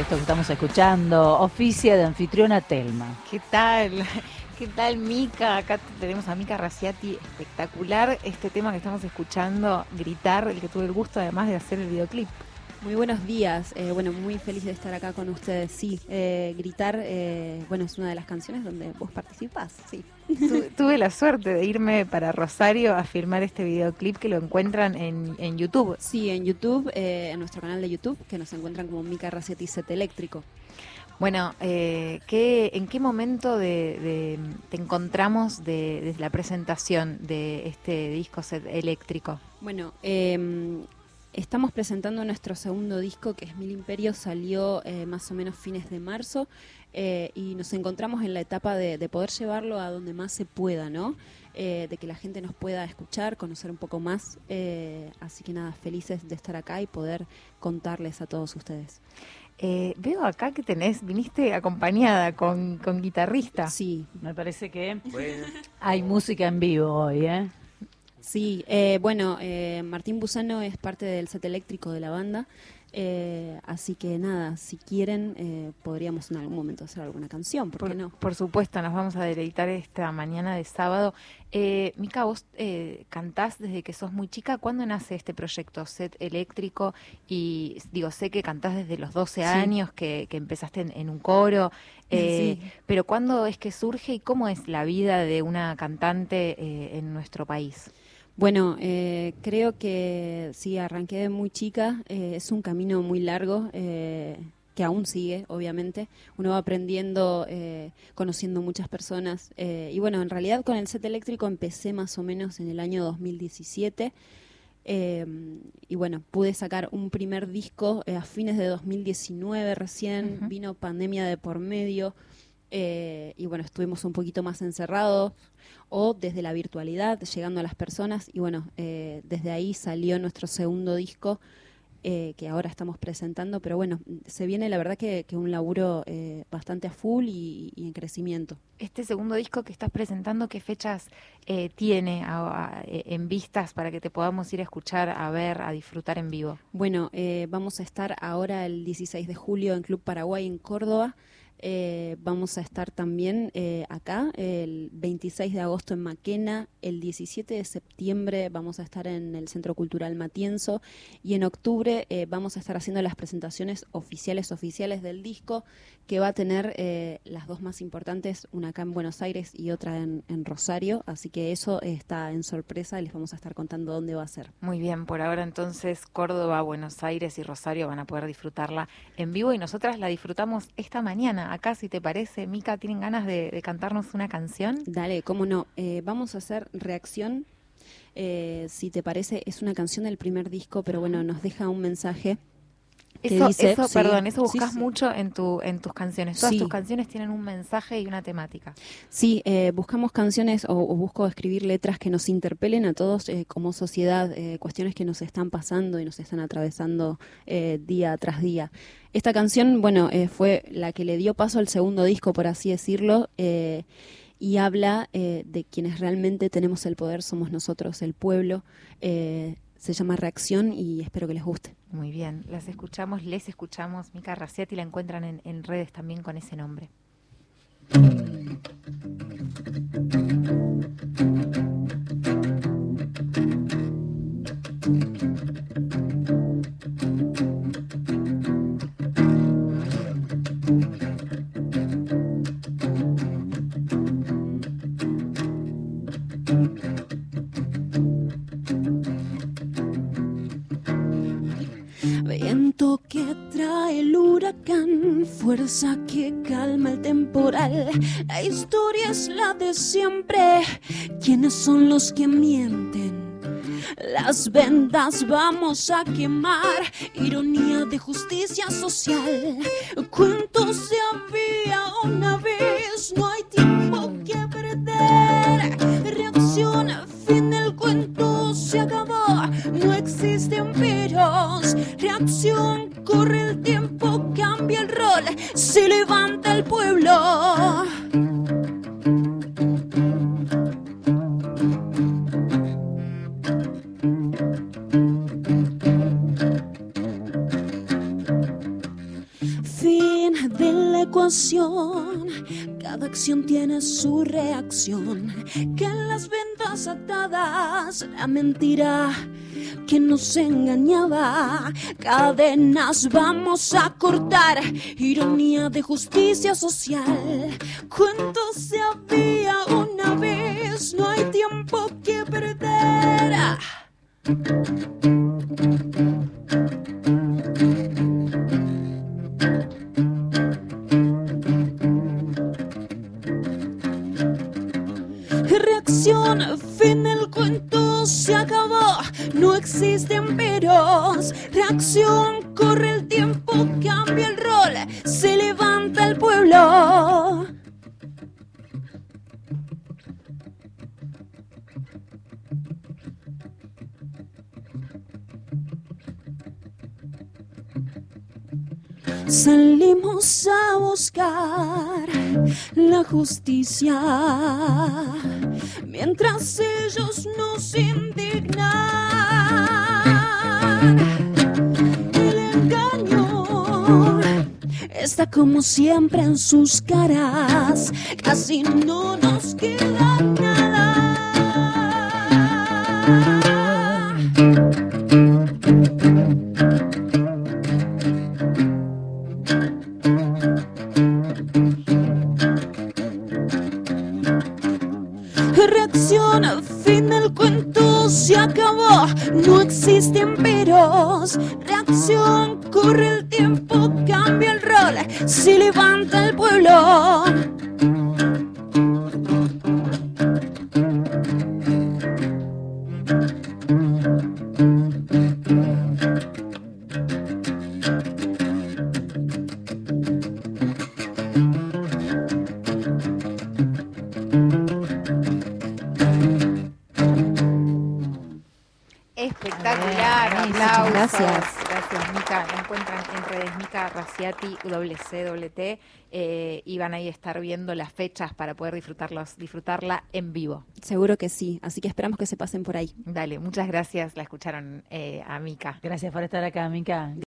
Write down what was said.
esto que estamos escuchando. Oficia de anfitriona Telma. ¿Qué tal? ¿Qué tal, Mica? Acá tenemos a Mica Raciati, espectacular este tema que estamos escuchando, Gritar, el que tuve el gusto además de hacer el videoclip. Muy buenos días, muy feliz de estar acá con ustedes. Sí, Gritar, es una de las canciones donde vos participás, sí. Tuve la suerte de irme para Rosario a filmar este videoclip que lo encuentran en YouTube. Sí, en YouTube, en nuestro canal de YouTube, que nos encuentran como Mica Raciati Set Eléctrico. Bueno, ¿en qué momento te encontramos desde la presentación de este disco Set Eléctrico? Bueno, estamos presentando nuestro segundo disco, que es Mil Imperios, salió más o menos fines de marzo, y nos encontramos en la etapa de poder llevarlo a donde más se pueda, ¿no? De que la gente nos pueda escuchar, conocer un poco más, así que nada, felices de estar acá y poder contarles a todos ustedes. Veo acá que viniste acompañada con guitarrista. Sí. Me parece que hay música en vivo hoy, ¿eh? Sí, Martín Busano es parte del set eléctrico de la banda, así que nada, si quieren podríamos en algún momento hacer alguna canción, ¿por qué no? Por supuesto, nos vamos a deleitar esta mañana de sábado. Mica, vos cantás desde que sos muy chica. ¿Cuándo nace este proyecto Set Eléctrico? Y digo, sé que cantás desde los 12 años, que empezaste en un coro, sí. Pero ¿cuándo es que surge y cómo es la vida de una cantante en nuestro país? Bueno, creo que sí, arranqué de muy chica, es un camino muy largo, que aún sigue, obviamente. Uno va aprendiendo, conociendo muchas personas, y bueno, en realidad con el set eléctrico empecé más o menos en el año 2017, y bueno, pude sacar un primer disco a fines de 2019 recién, vino pandemia de por medio, y bueno, estuvimos un poquito más encerrados, o desde la virtualidad, llegando a las personas, y bueno, desde ahí salió nuestro segundo disco, que ahora estamos presentando, pero bueno, se viene la verdad que un laburo bastante a full y en crecimiento. Este segundo disco que estás presentando, ¿qué fechas tiene en vistas para que te podamos ir a escuchar, a ver, a disfrutar en vivo? Bueno, vamos a estar ahora el 16 de julio en Club Paraguay en Córdoba. Vamos a estar también acá el 26 de agosto en Maquena, el 17 de septiembre vamos a estar en el Centro Cultural Matienzo, y en octubre vamos a estar haciendo las presentaciones oficiales del disco, que va a tener las dos más importantes, una acá en Buenos Aires y otra en Rosario, así que eso está en sorpresa y les vamos a estar contando dónde va a ser. Muy bien, por ahora entonces Córdoba, Buenos Aires y Rosario van a poder disfrutarla en vivo, y nosotras la disfrutamos esta mañana. Acá, si te parece, Mica, ¿tienen ganas de cantarnos una canción? Dale, cómo no. Vamos a hacer Reacción. Si te parece, es una canción del primer disco, pero bueno, nos deja un mensaje. Eso Sí, buscas sí. mucho en tus canciones. Todas Sí. tus canciones tienen un mensaje y una temática. Sí, buscamos canciones o busco escribir letras que nos interpelen a todos como sociedad, cuestiones que nos están pasando y nos están atravesando día tras día. Esta canción, fue la que le dio paso al segundo disco, por así decirlo, y habla de quienes realmente tenemos el poder, somos nosotros, el pueblo. Se llama Reacción y espero que les guste. Muy bien, les escuchamos. Mica Raciati la encuentran en redes también con ese nombre. Viento que trae el huracán, fuerza que calma el temporal. La historia es la de siempre. ¿Quiénes son los que mienten? Las vendas vamos a quemar. Ironía de justicia social. Cuentos de había una vez. No hay tiempo que perder. Reacción, fin del cuento se acabó. No existen peros. Reacción, corre el tiempo, cambia el rol. Se levanta el pueblo. Fin acción tiene su reacción, que en las ventas atadas, la mentira que nos engañaba, cadenas vamos a cortar, ironía de justicia social. Cuento se había una vez, no hay tiempo que perder. Reacción, fin, el cuento se acabó, no existen peros. Reacción, corre el tiempo, cambia el rol, se levanta el pueblo. Salimos a buscar la justicia mientras ellos nos indignan. El engaño está como siempre en sus caras, casi no nos queda nada. Reacción, fin, el cuento se acabó, no existen peros. Reacción, corre el tiempo, cambia el rol, se levanta el pueblo. Espectacular, Buenísimo, aplausos. gracias. Gracias, Mica. La encuentran en redes Mica Raciati, WCWT, y van ahí a estar viendo las fechas para poder disfrutarla en vivo. Seguro que sí, así que esperamos que se pasen por ahí. Dale, muchas gracias. La escucharon a Mica. Gracias por estar acá, Mica.